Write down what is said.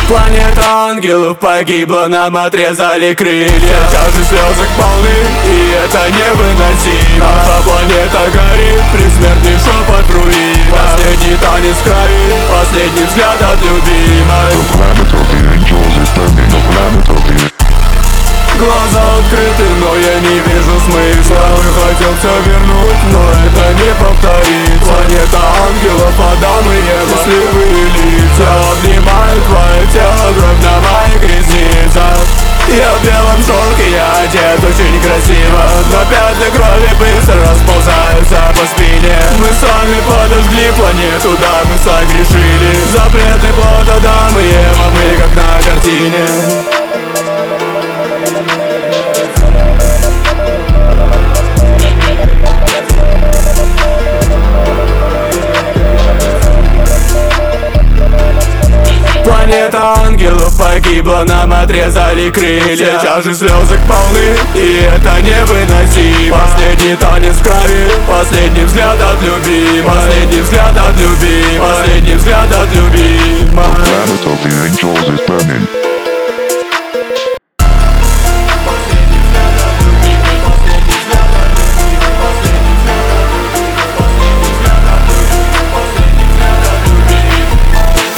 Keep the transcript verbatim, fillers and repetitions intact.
Планета ангелов погибла, нам отрезали крылья. Сейчас же слезок полны, и это невыносимо. Наша планета горит, предсмертный шепот руин. Последний танец крови, последний взгляд от любимой. Глаза открыты, но я не вижу смысла. Я хотел все вернуть, но это не повторить. Планета ангелов, адамые счастливые лица обнимают твое тело, кровь на моих ресницах. Я в белом шелке, я одет очень красиво, но пятна крови быстро расползаются по спине. Мы сами подожгли планету, да, мы согрешили. Запретный плод Адама и Ева, мы как на картине. Планета ангелов погибла, нам отрезали крылья. Сейчас же слезок полны, и это невыносимо. Последний танец крови, последний взгляд от любимой. Последний взгляд от любимой. Последний взгляд от любимой. The planet of the angels is burning.